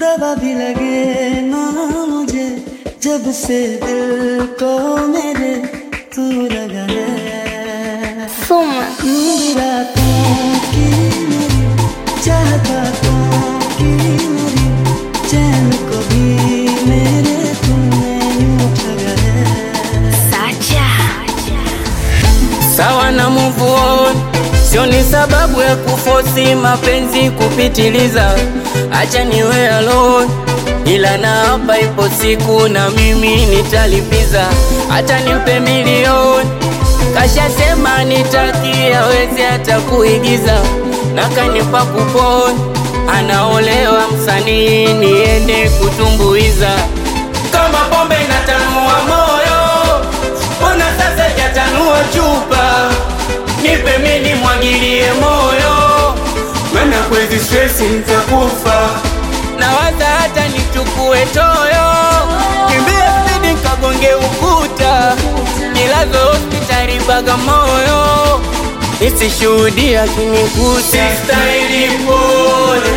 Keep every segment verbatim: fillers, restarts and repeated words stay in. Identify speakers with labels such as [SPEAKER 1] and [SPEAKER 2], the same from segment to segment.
[SPEAKER 1] दवा भी लगे ना मुझे जब से दिल को मेरे तू लगा है।
[SPEAKER 2] Soma
[SPEAKER 1] रातों की मेरी चाहता तो की मेरी चैन को भी मेरे तूने यूं ठगा है।
[SPEAKER 2] Sacha
[SPEAKER 3] Sawa na move on, sio ni sababu ya kufosi mapenzi kupitiliza. Acha niwe alone, ila na hapa ipo siku na mimi nitalipiza. Hata nimpe milioni, kasha sema nitaki hawezi hata kuigiza. Na kanipa kuponi, anaolewa msanii niende kutumbuiza. Kama pombe inatanua moyo, mbona sasa yatanua chupa? Nipe mimi mwagilie moyo, maana kwezi stress nitakufa. Nawaza hata nichukue toyo, kimbia speed nikagonge ukuta. Nilazo hospitali Bagamoyo, nisishuhudia kinikuta. Sistahili pole,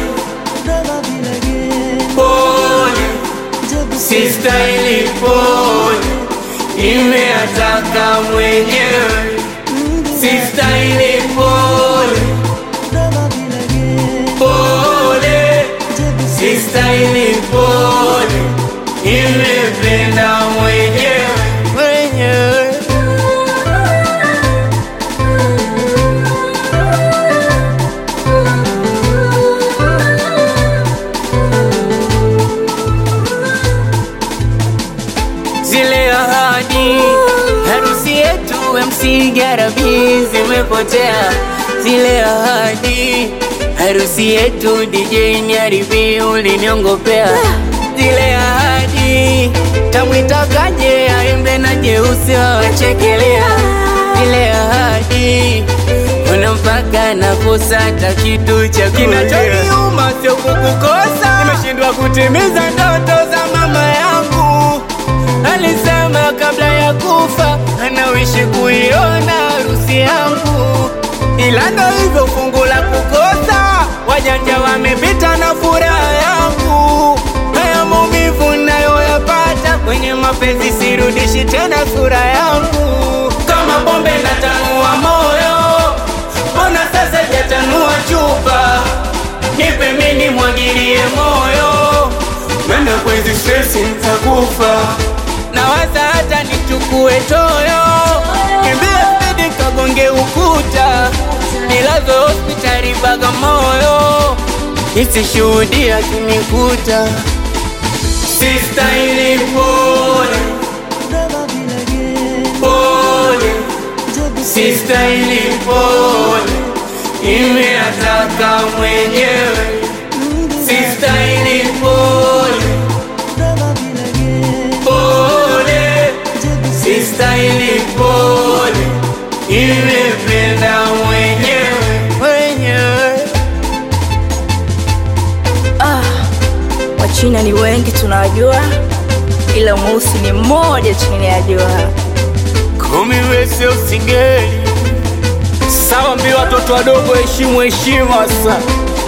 [SPEAKER 3] pole, sistahili pole, nimeataka mwenyewe. Sistahili pole, pole, sistahili pole, nimependa mwenyewe, mwenyewe. Zile ahadi, harusi yetu M C Garabi zimepotea. Zile ahadi, harusi yetu D J Nyaribi uliniongopea. Zile ahadi, tamwitakaje aimbe na jeusi wachekelea. Zile ahadi, kuna mpaka nakosa hata kitu cha kulia. Kinachoniuma sio kukukosa, nimeshindwa kutimiza ndoto za mama yangu. Alisema kabla ya kufa anawishi kuiona harusi yangu, ila ndo hivyo fungu la kukosa. Wajanja wamepita na furaha yangu, haya maumivu nayoyapata kwenye mapenzi sirudishi tena sura yangu. Kama pombe natanua moyo, mbona sasa jatanua chupa? Nipe mimi mwagilie moyo, maana kwezi stress nitakufa. Nawaza hata nichukue toyo, kimbia speed kagonge ukuta. Nilazo hospitali Bagamoyo, nisishuhudia kinikuta. Sistahili pole, pole, sistahili pole, nimeataka mwenyewe. Sistahili pole, pole, sistahili pole, nimependa mwenyewe, mwenyewe.
[SPEAKER 2] Ah, Wachina ni wengi tunawajua, ila mweusi ni mmoja chini ya jua.
[SPEAKER 3] Kumi wese usingeli, sawa mbi watoto wadogo heshimu heshima sasa.